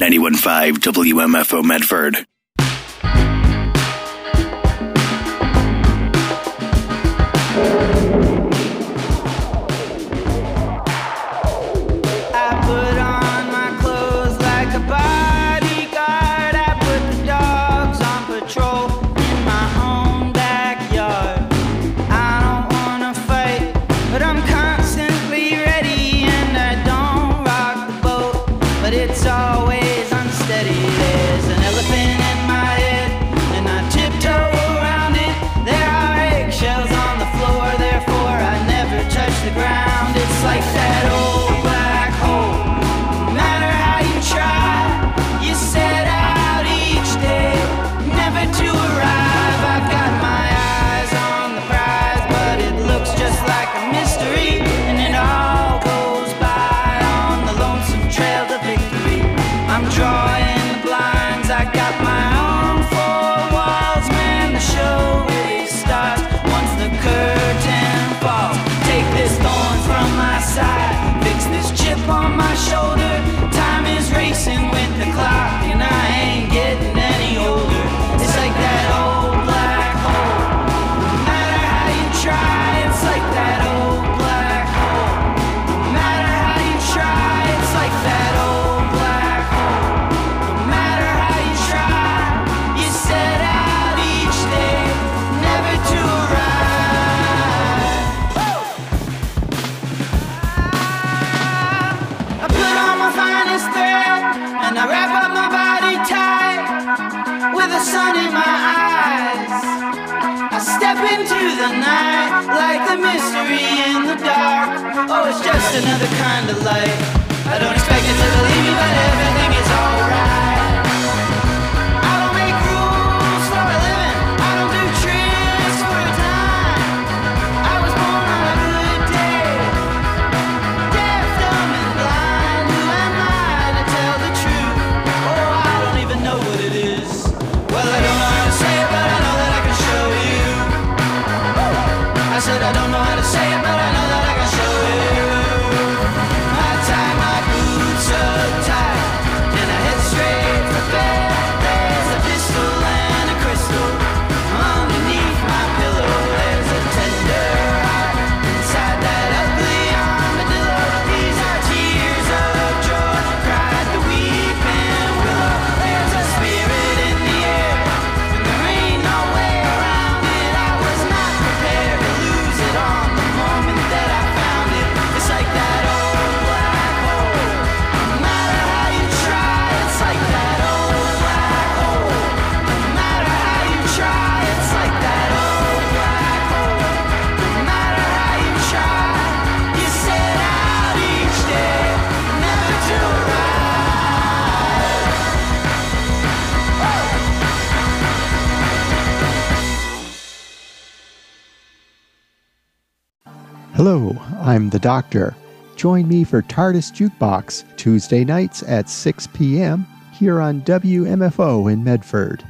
91.5 WMFO Medford. Another kind of light. I don't expect it to believe me, but everything is alright. I don't make rules for a living. I don't do tricks for a dime. I was born on a good day, deaf, dumb, and blind. Who am I to tell the truth? Oh, I don't even know what it is. Well, I don't know how to say it, but I know that I can show you. I said I don't know how to say it, but I know that I can show you. Hello, I'm the Doctor. Join me for TARDIS Jukebox, Tuesday nights at 6 p.m. here on WMFO in Medford.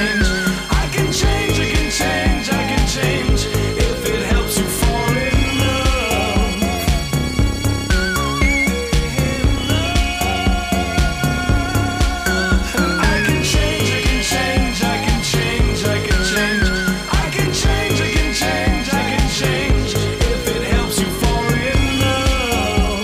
change. I can change, I can change, I can change. If it helps you fall in love. I can change, I can change, I can change, I can change. I can change, I can change, I can change. If it helps you fall in love.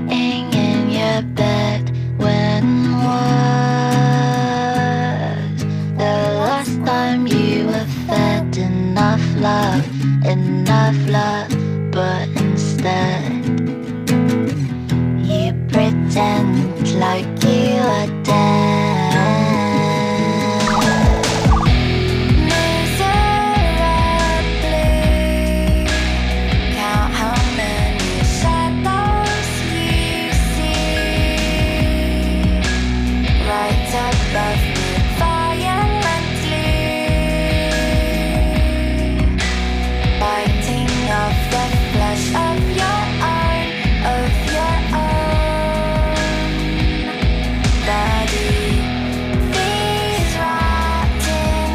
lying in your bed. When was the last time you were fed enough love, but instead you pretend like you are dead. Miserably count how many shadows you see right above me violently, biting off the flesh of your own body. These rotten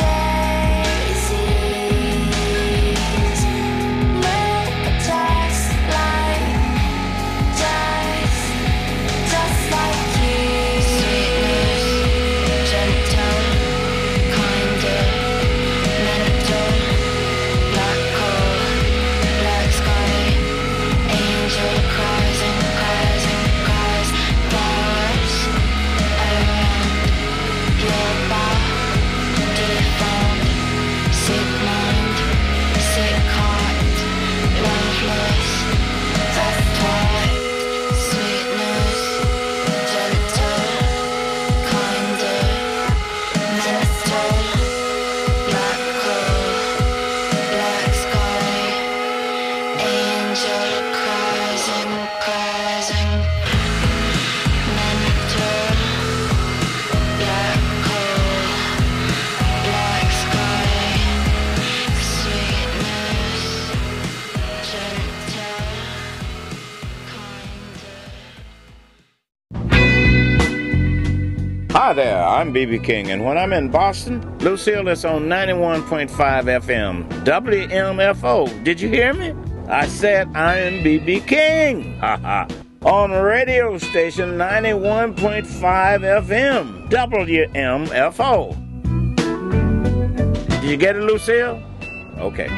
daisies look just like you. Sweetness, gentle, kinder, mental, black coal, black sky, angel cries and cries and cries, flowers around your body found, sick mind, sick heart, loveless, that's why. Sweetness, gentle, kinder, mental, black coal, black sky, angel cries and cries and mental, black coal, black sky, sweetness, gentle, kinder. Hi there, I'm B.B. King, and when I'm in Boston, Lucille is on 91.5 FM, WMFO. Did you hear me? I said I am B.B. King. Haha. On radio station 91.5 FM, WMFO. Did you get it, Lucille? Okay.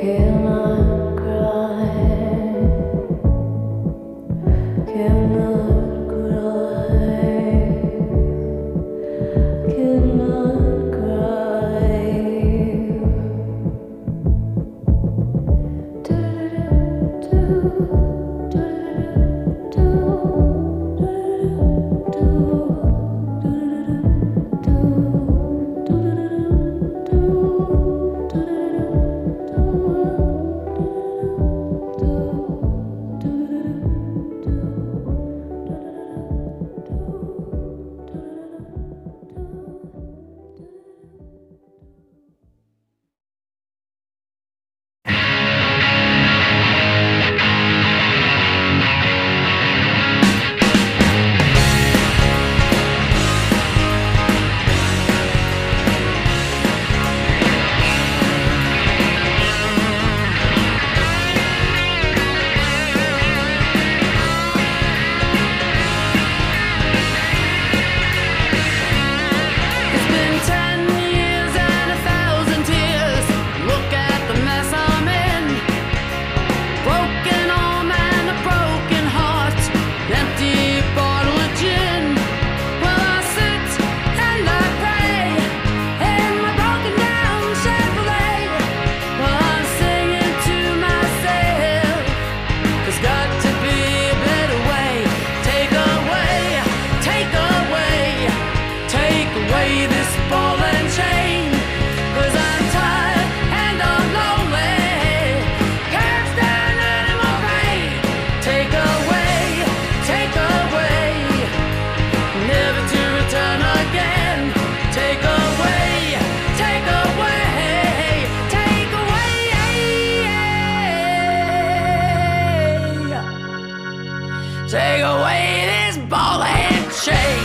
Take away this ball and chain.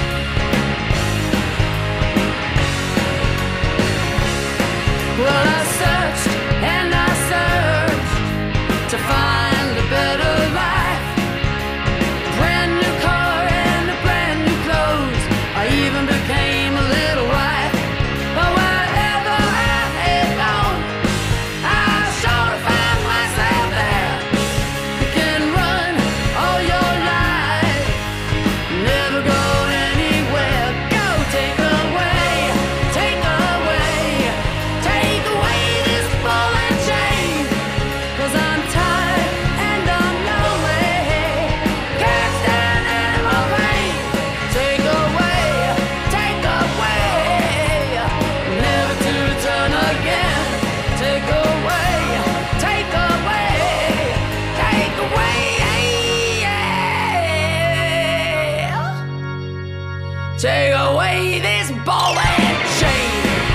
Well, I searched and I searched to find a better life. Brand new car and a brand new clothes. I even became a little wife. But wherever I had gone, I sure found myself there. You can run all your life, never go anywhere. Go take away, take away, take away this ball and chain. 'Cause I'm tired and I'm lonely, can't stand any more pain. Take away, never to return again. Take away, take away, take away. Take away this ball and chain.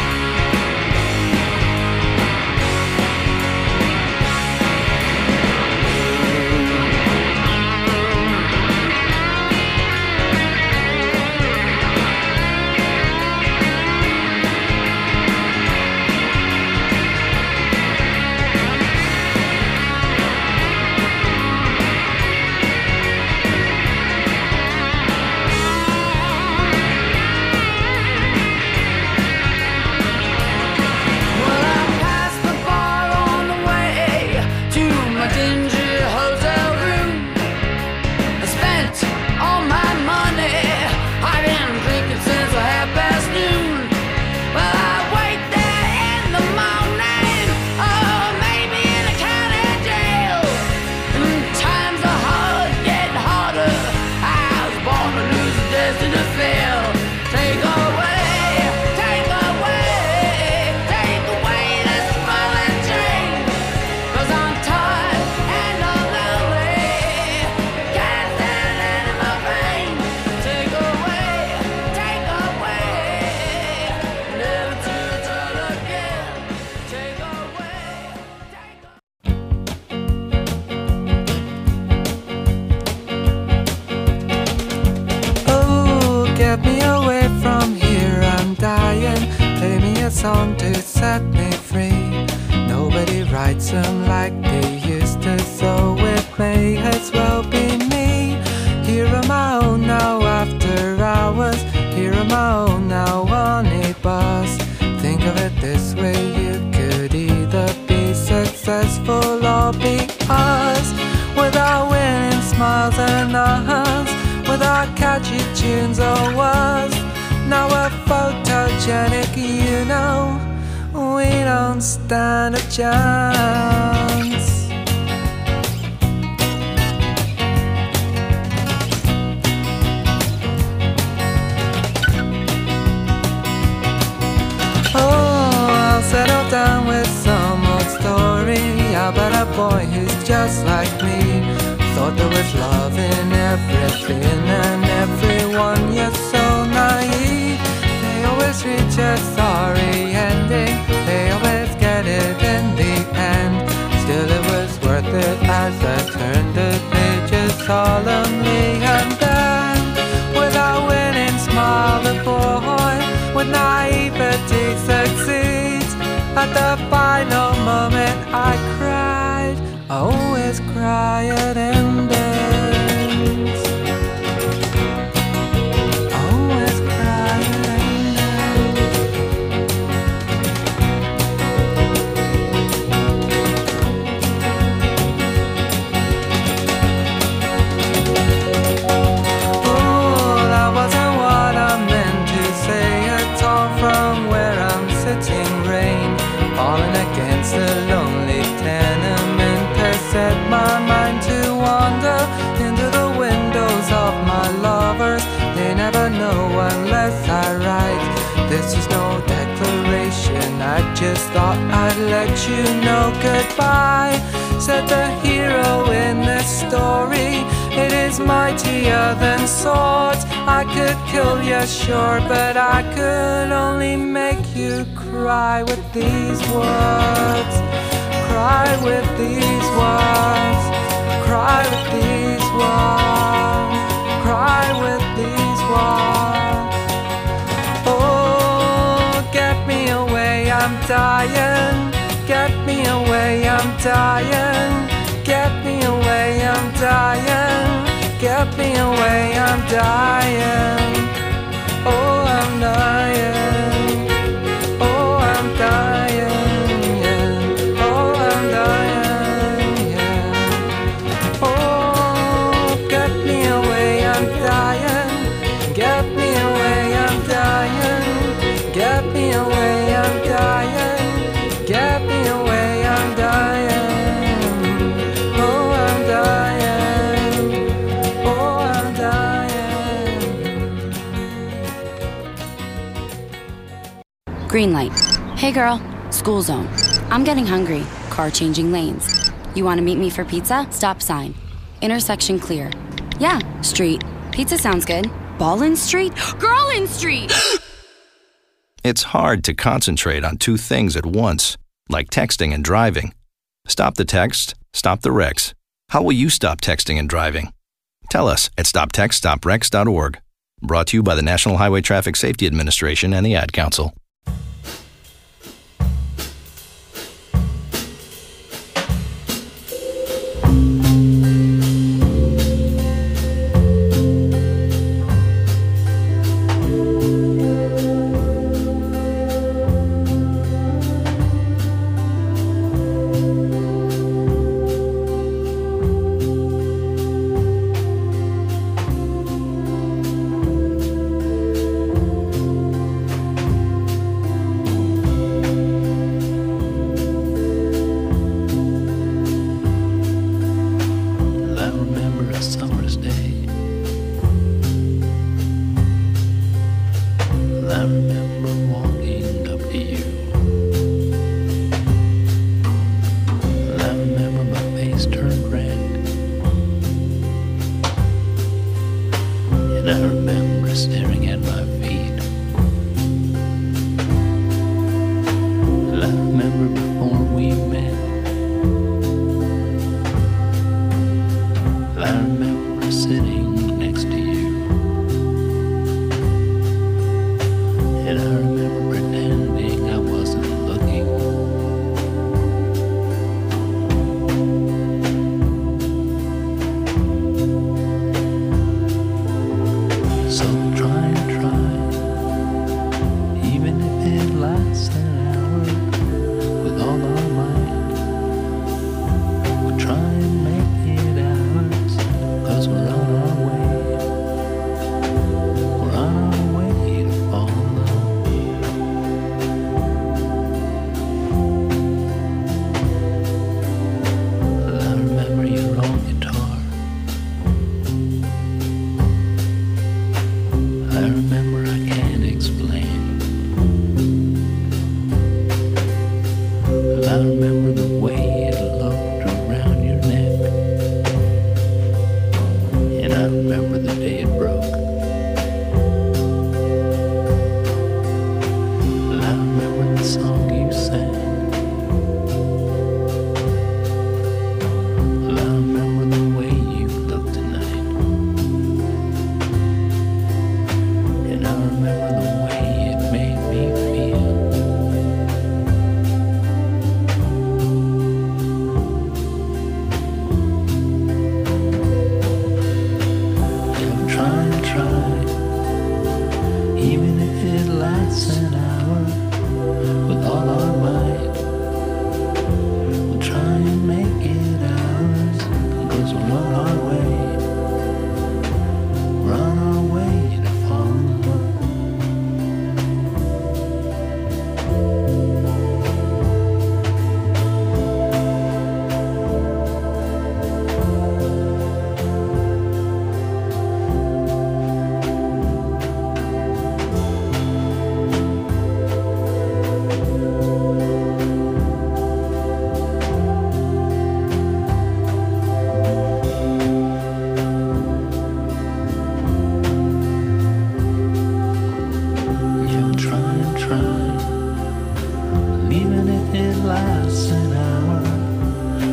Well, I passed the bar on the way to my dingy hotel room. I spent all my money. I've been drinking since noon. Well, I wait there in the morning, oh, maybe in a county jail. And times are hard, getting harder. I was born to lose and destined to fail. Take away, take away this ball and chain. 'Cause I'm tired and I'm lonely, can't stand any more pain. Take away, never to return again. Take away, Oh, get me away from here, I'm dying. Play me a song to set me free. Nobody writes them like they used to, so it may as well be me. Here on my own now after hours. Here on my own now on a bus. Think of it this way, you could either be successful successful all because with our winning smiles and hugs, with our catchy tunes or was, now we're photogenic, you know, we don't stand a chance. Settle down with some old story about a boy who's just like me. Thought there was love in everything and everyone, you're so naive. They always reach a sorry ending, they always get it in the end. Still it was worth it as I turned the pages solemnly. And then, with our winning smile, the boy with naivety succeeds. At the final moment I cried, I always cry at endings. I always cry at Oh, that wasn't what I meant to say at all. From where I'm sitting, rain falling against the lonely tenement has set my mind to wander into the windows of my lovers. They never know unless I write. This is no declaration, I just thought I'd let you know goodbye. Said the hero in this story, it is mightier than swords. I could kill you, sure, but I could only make you cry with these words. Cry with these words. Cry with these words. Cry with these words. Oh, get me away, I'm dying. Get me away, I'm dying. Get me away, I'm dying. Get me away, I'm dying. Oh, I'm dying. Oh, I'm dying, yeah. Oh, I'm dying, yeah. Oh, get me away, I'm dying. Get me away, I'm dying. Get me away, I'm dying. Get me away, I'm dying. Oh, I'm dying. Oh, I'm dying. Green light. Hey girl, school zone. I'm getting hungry. Car changing lanes. You want to meet me for pizza? Stop sign. Intersection clear. Yeah, street. Pizza sounds good. Ballin Street? Girlin Street! It's hard to concentrate on two things at once, like texting and driving. Stop the text, stop the wrecks. How will you stop texting and driving? Tell us at stoptextstopwrecks.org. Brought to you by the National Highway Traffic Safety Administration and the Ad Council.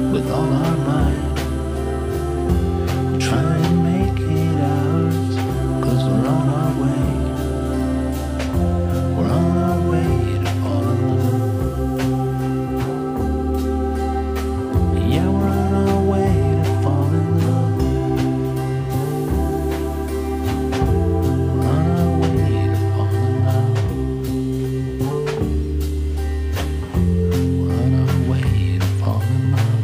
with all our might. Try and make it ours, 'cause we're on our way. We're on our way to fall in love. Yeah, we're on our way to fall in love. We're on our way to fall in love. We're on our way to fall in love.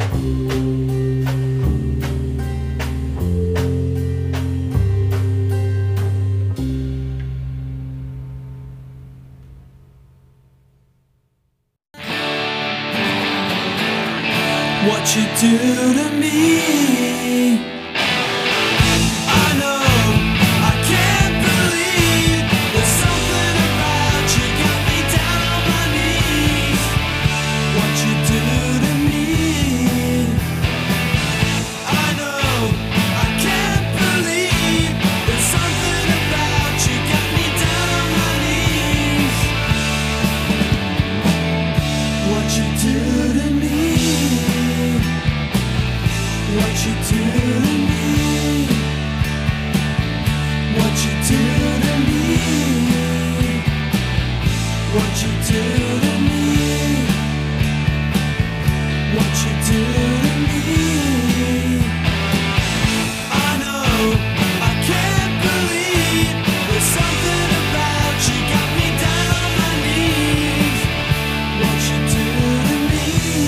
What you do to me, I know, I can't believe. There's something about you got me down on my knees. What you do to me, I know, I can't believe. There's something about you got me down on my knees. What you do to me, what you do to me, what you do to me, what you do to me, what you do to me. I know, I can't believe. There's something about you got me down on my knees. What you do to me,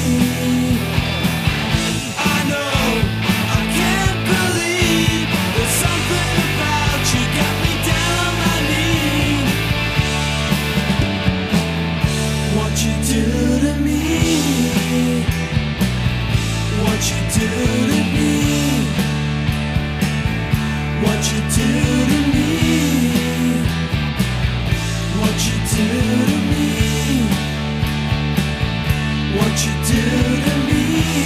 I know, I can't believe. There's something about you got me down on my knees. What you do to me, what you do to me, what you do to me, what you do to me, what you do to me,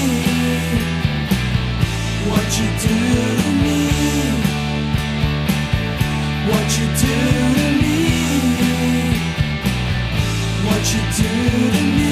what you do to me, what you do to me, what you do to me.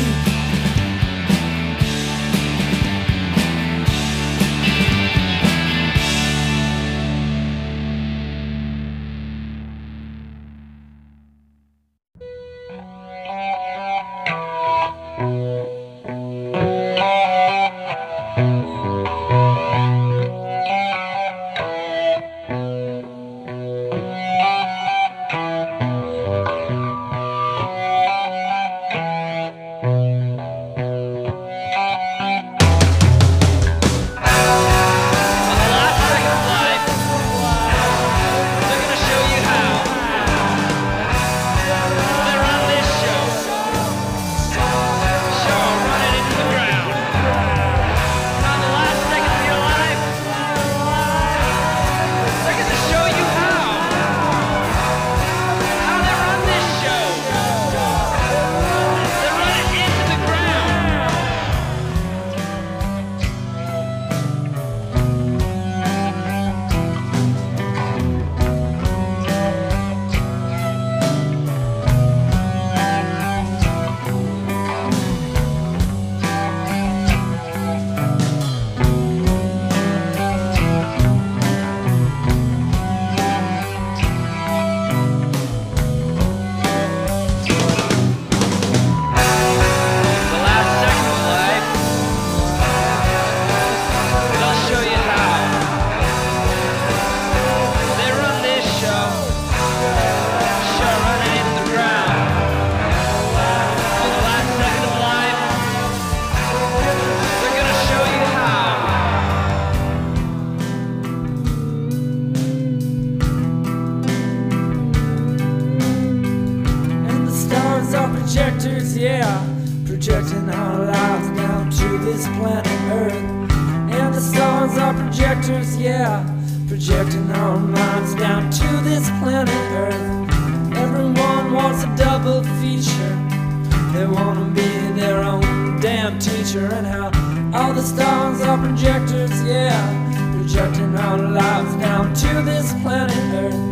projectors, yeah, projecting our lives down to this planet Earth. And the stars are projectors, yeah, projecting our minds down to this planet Earth. Everyone wants a double feature. They want to be their own damn teacher. And how all the stars are projectors, yeah, projecting our lives down to this planet Earth.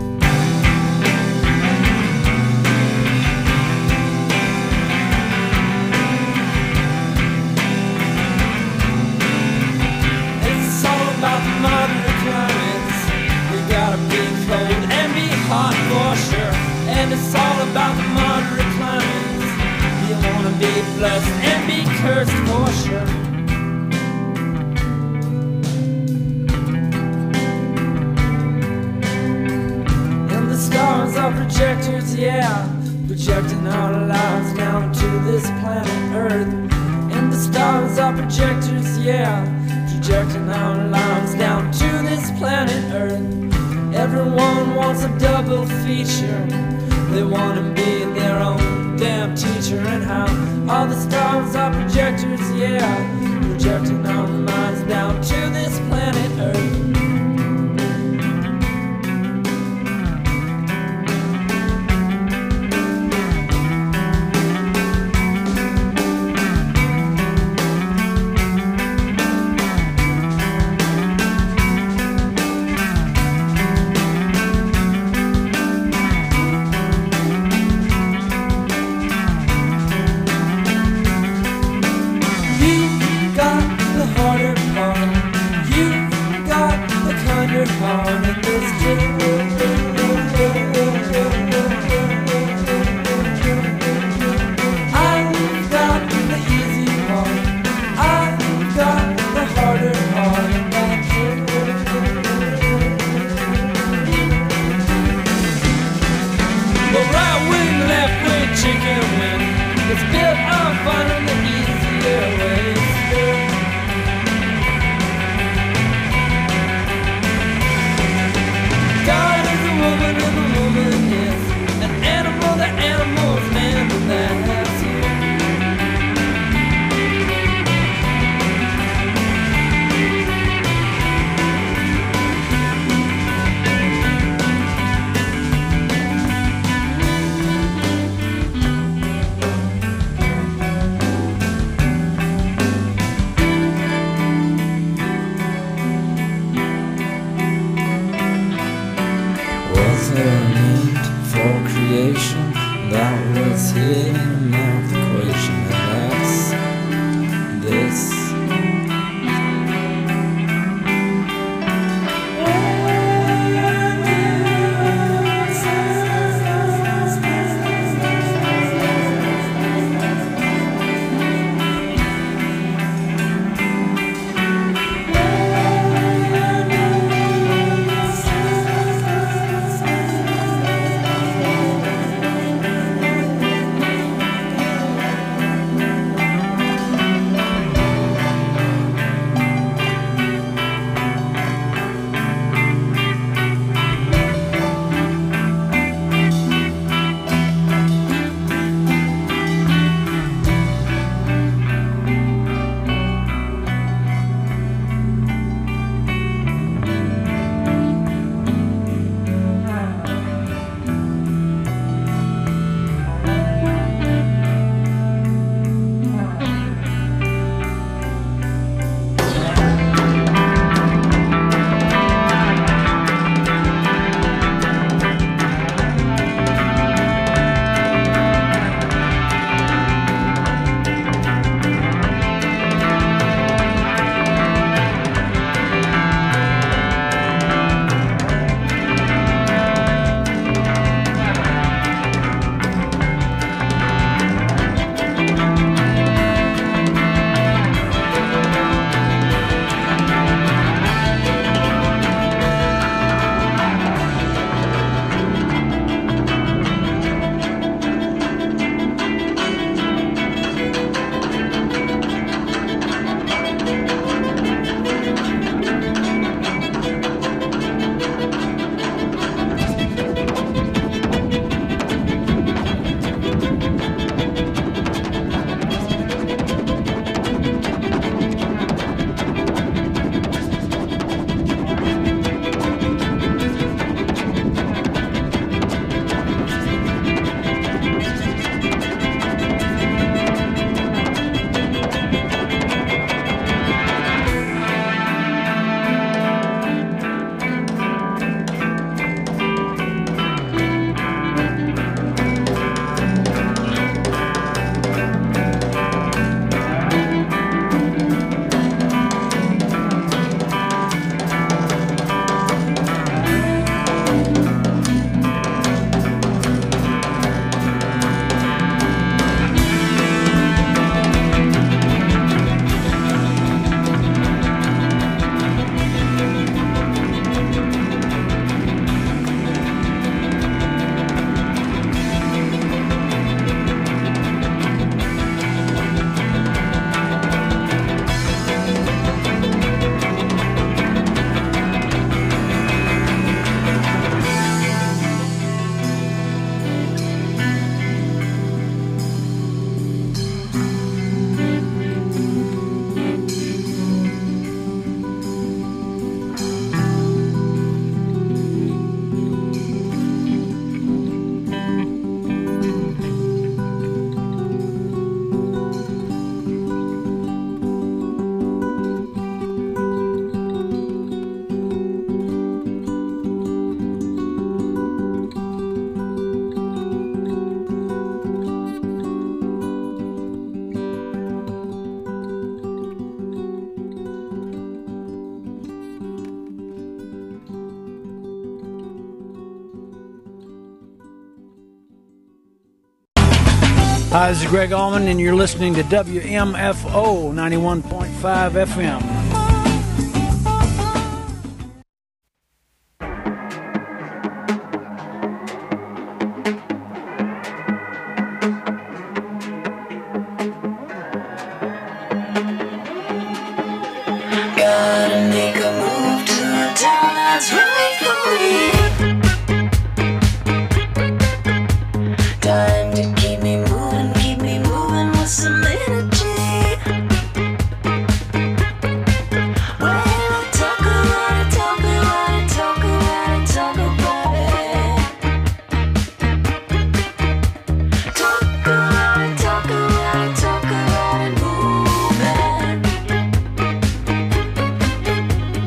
yeah, projecting our lives down to this planet Earth. And the stars are projectors, yeah, projecting our lives down to this planet Earth. Everyone wants a double feature. They want to be their own damn teacher. And how all the stars are projectors, yeah, projecting our minds down to this planet Earth. Hi, this is Greg Allman, and you're listening to WMFO 91.5 FM. Gotta make a move to a town that's right for me. Time to keep me moving with some energy. Well, I talk about it, talk about it, talk about it, talk about it. Talk about it, talk about it, talk about it, moving.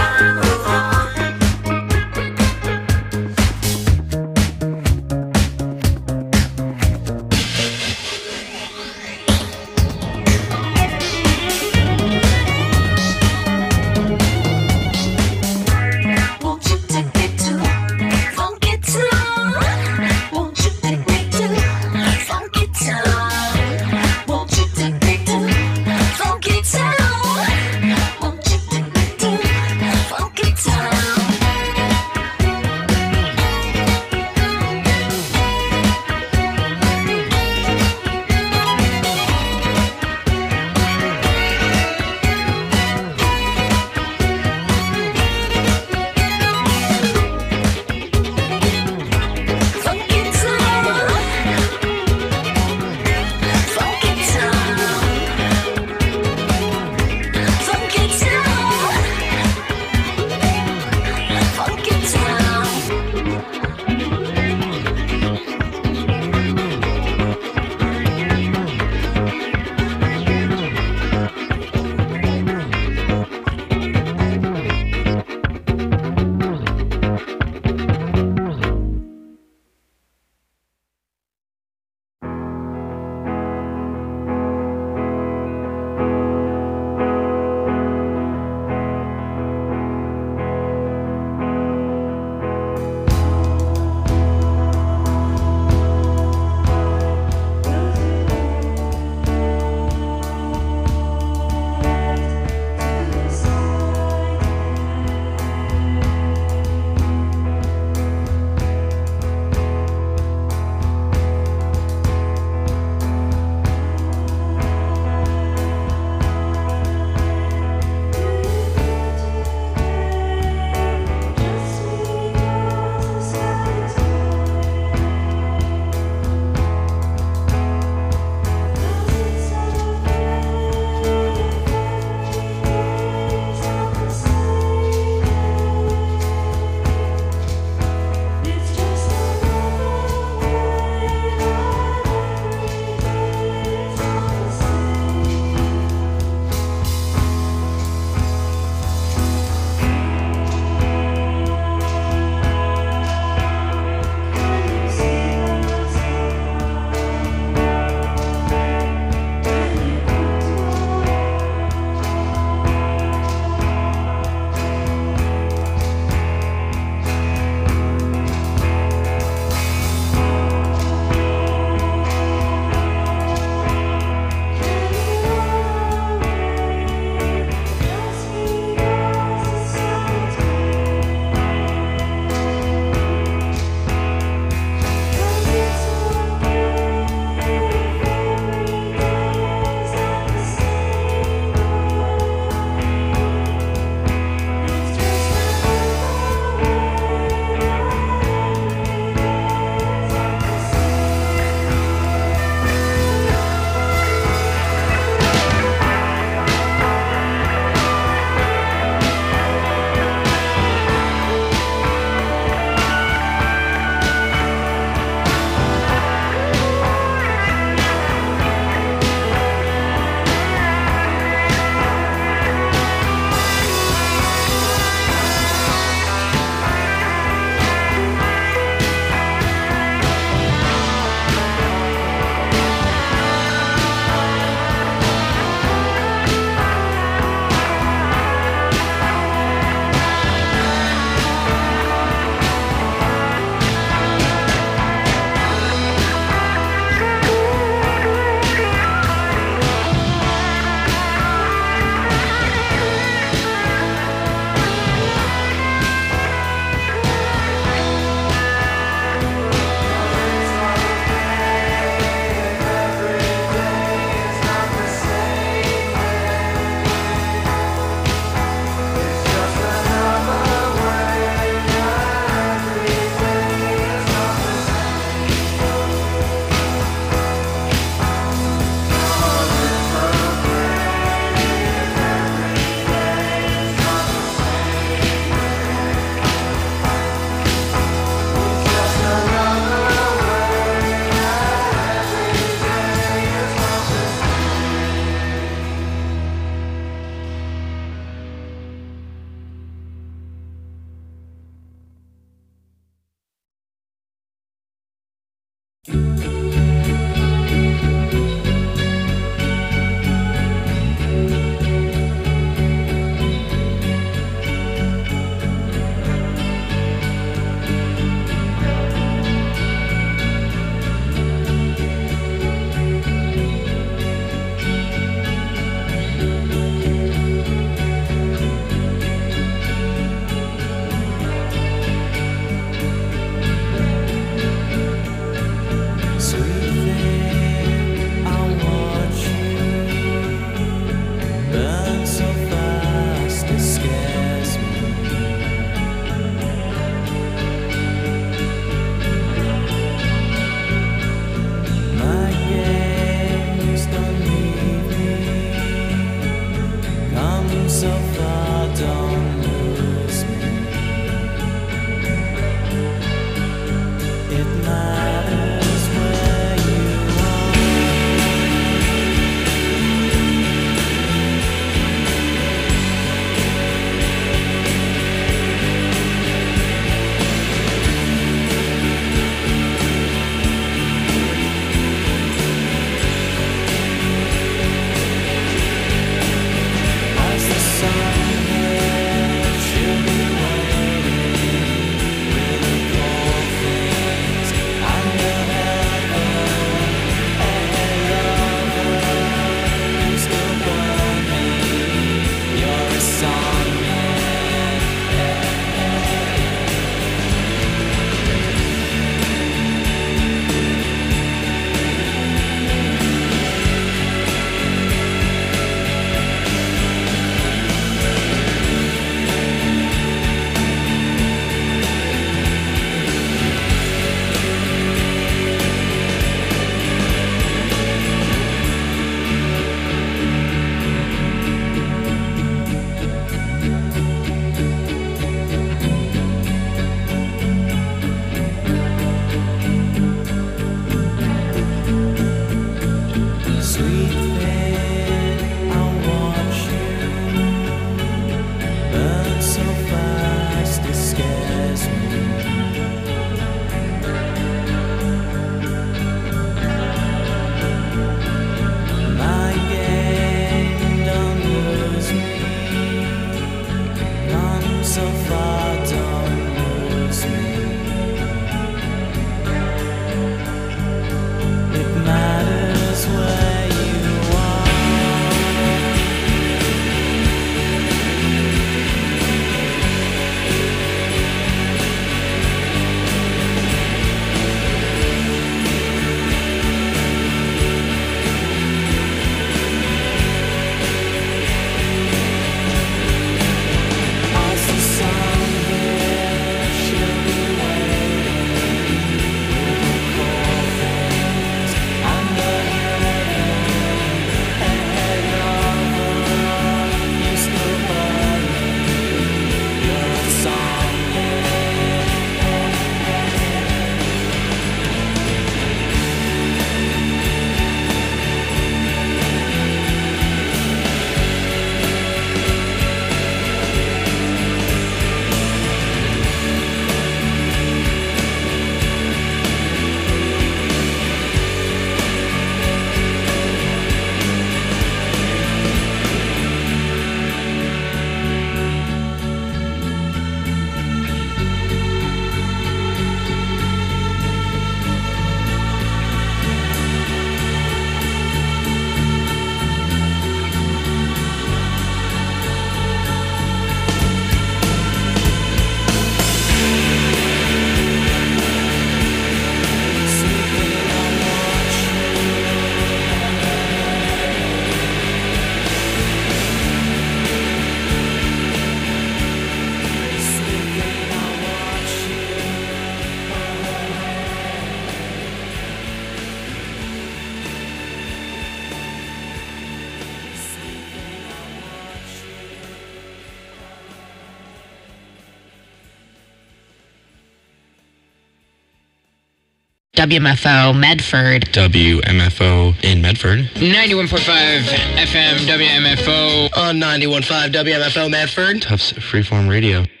WMFO Medford. WMFO in Medford. 91.5 FM WMFO. On 91.5 WMFO Medford. Tufts Freeform Radio.